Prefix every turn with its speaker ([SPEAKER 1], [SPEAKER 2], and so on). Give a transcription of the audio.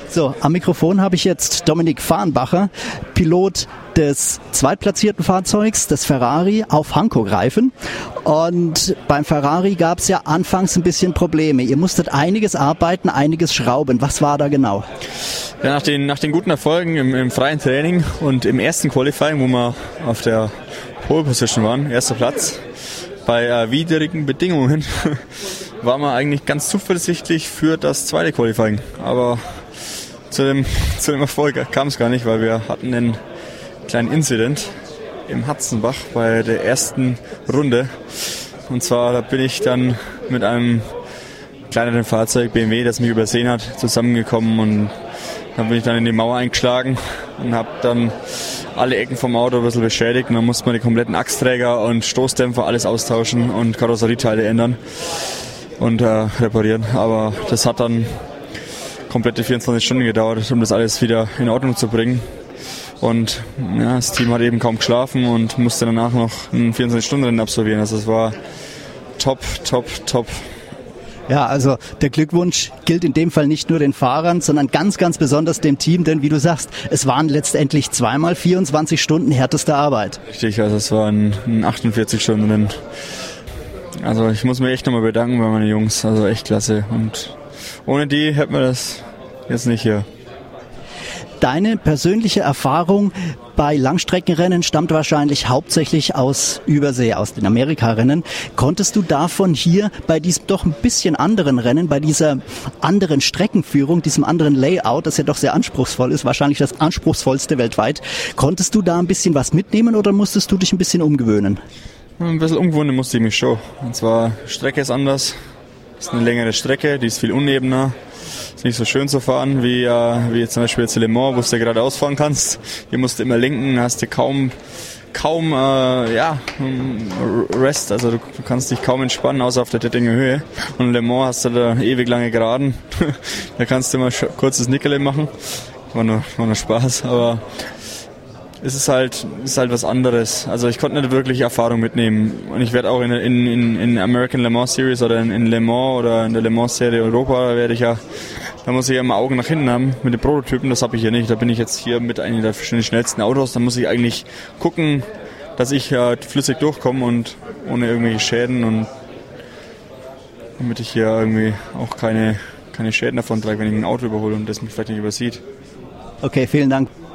[SPEAKER 1] So, am Mikrofon habe ich jetzt Dominik Fahrenbacher, Pilot des zweitplatzierten Fahrzeugs, des Ferrari, auf Hankook-Reifen. Und beim Ferrari gab es ja anfangs ein bisschen Probleme. Ihr musstet einiges arbeiten, einiges schrauben. Was war da genau?
[SPEAKER 2] Ja, nach den guten Erfolgen im freien Training und im ersten Qualifying, wo wir auf der Pole Position waren, erster Platz, bei widrigen Bedingungen, waren wir eigentlich ganz zuversichtlich für das zweite Qualifying. Aber zu dem Erfolg kam es gar nicht, weil wir hatten einen kleinen Incident im Hatzenbach bei der ersten Runde. Und zwar, da bin ich dann mit einem kleineren Fahrzeug, BMW, das mich übersehen hat, zusammengekommen, und dann bin ich dann in die Mauer eingeschlagen und habe dann alle Ecken vom Auto ein bisschen beschädigt, und dann musste man die kompletten Achsträger und Stoßdämpfer alles austauschen und Karosserieteile ändern und reparieren. Aber das hat dann komplette 24 Stunden gedauert, um das alles wieder in Ordnung zu bringen. Und ja, das Team hat eben kaum geschlafen und musste danach noch ein 24-Stunden-Rennen absolvieren. Also es war top.
[SPEAKER 1] Ja, also der Glückwunsch gilt in dem Fall nicht nur den Fahrern, sondern ganz, ganz besonders dem Team, denn wie du sagst, es waren letztendlich zweimal 24 Stunden härteste Arbeit.
[SPEAKER 2] Richtig, also es waren 48 Stunden. Also ich muss mich echt nochmal bedanken bei meinen Jungs, also echt klasse. Und ohne die hätten wir das jetzt nicht hier.
[SPEAKER 1] Deine persönliche Erfahrung bei Langstreckenrennen stammt wahrscheinlich hauptsächlich aus Übersee, aus den Amerikarennen. Konntest du davon hier bei diesem doch ein bisschen anderen Rennen, bei dieser anderen Streckenführung, diesem anderen Layout, das ja doch sehr anspruchsvoll ist, wahrscheinlich das anspruchsvollste weltweit, konntest du da ein bisschen was mitnehmen oder musstest du dich ein bisschen umgewöhnen?
[SPEAKER 2] Ein bisschen umgewöhnen musste ich mich schon. Und zwar, Strecke ist anders, ist eine längere Strecke, die ist viel unebener. Ist nicht so schön zu fahren wie zum Beispiel jetzt Le Mans, wo du geradeaus fahren kannst. Hier musst du immer lenken, hast du kaum Rest, also du kannst dich kaum entspannen, außer auf der Tettinger Höhe. Und in Le Mans hast du da ewig lange Geraden. Da kannst du immer kurzes Nickerle machen. War nur Spaß, aber es ist halt was anderes. Also ich konnte nicht wirklich Erfahrung mitnehmen. Und ich werde auch in American Le Mans Series oder in Le Mans oder in der Le Mans Serie Europa da muss ich ja immer Augen nach hinten haben mit den Prototypen. Das habe ich hier nicht. Da bin ich jetzt hier mit einem der schnellsten Autos. Da muss ich eigentlich gucken, dass ich flüssig durchkomme und ohne irgendwelche Schäden, und damit ich hier irgendwie auch keine Schäden davon trage, wenn ich ein Auto überhole und das mich vielleicht nicht übersieht.
[SPEAKER 1] Okay, vielen Dank.